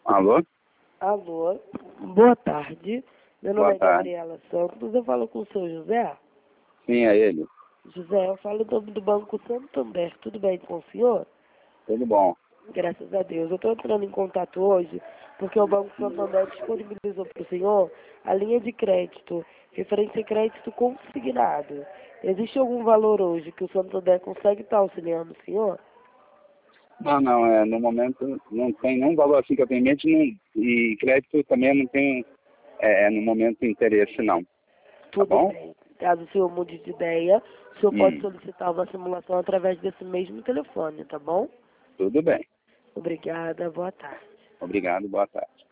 Alô? Alô, boa tarde. Meu nome Boa é tarde. Gabriela Santos. Eu falo com o seu José. Sim, é ele. José, eu falo do Banco Santander. Tudo bem com o senhor? Tudo bom. Graças a Deus. Eu estou entrando em contato hoje porque o Banco Santander disponibilizou para o senhor a linha de crédito, referente a crédito consignado. Existe algum valor hoje que o Santander consegue estar auxiliando o senhor? Não, no momento não tem nenhum valor assim que eu tenho em mente e crédito também não tem, no momento, interesse não. Tá Tudo bom? bem. Caso o senhor mude de ideia, o senhor pode Hum, solicitar uma simulação através desse mesmo telefone, tá bom? tudo bem. Obrigada, boa tarde. Obrigado, boa tarde.